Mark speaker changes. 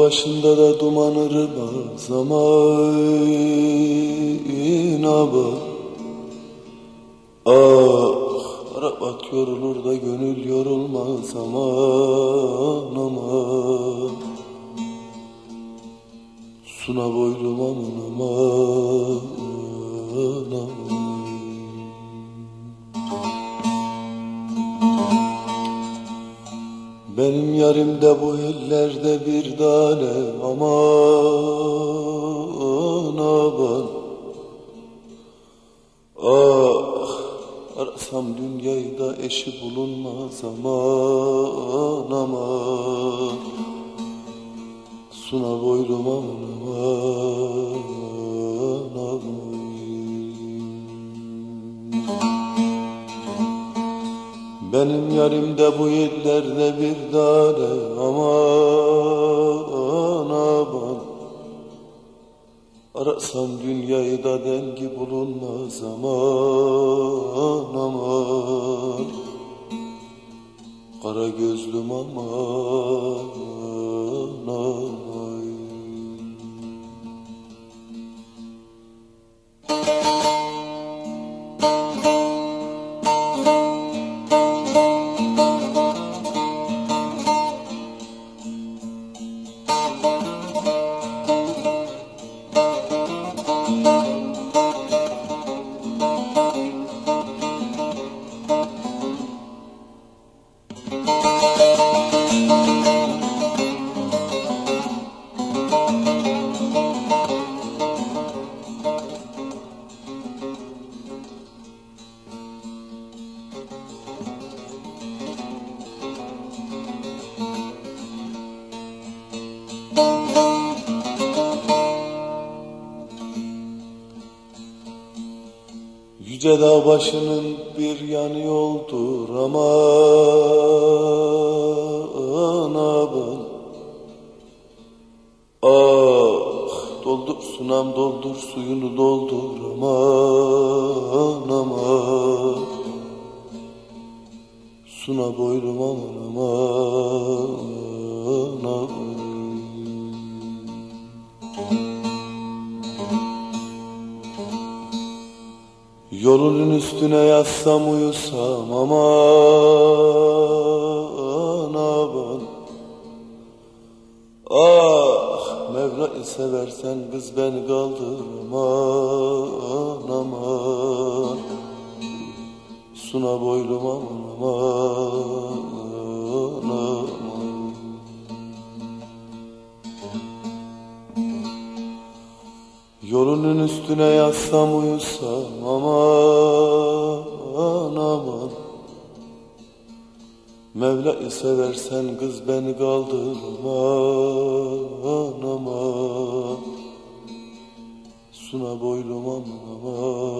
Speaker 1: başında da duman ırmaz aman aman. Ah, Arap yorulur da gönül yorulmaz aman aman. Suna boylum aman aman aman. Benim yarimde bu ellerde bir tane aman aman. Ah, arasam dünyayı da eşi bulunmaz aman aman. Suna boylum aman aman aman. Benim yarimde bu yerlerde bir tane aman aman. Arasam dünyayı da dengi bulunmaz aman aman. Kara gözlüm aman aman. Yüce dağ başının bir yanı yoldur aman aman. Ah, doldur sunam doldur suyunu doldur aman aman. Suna boylum aman aman aman. Yolunun üstüne yatsam uyusam aman aman. Ah, Mevla'yı seversen kız beni kaldır aman aman. Suna boylum aman aman aman. Yolunun üstüne yatsam uyusam aman aman. Mevla'yı seversen kız beni kaldır aman aman. Suna boylum aman aman.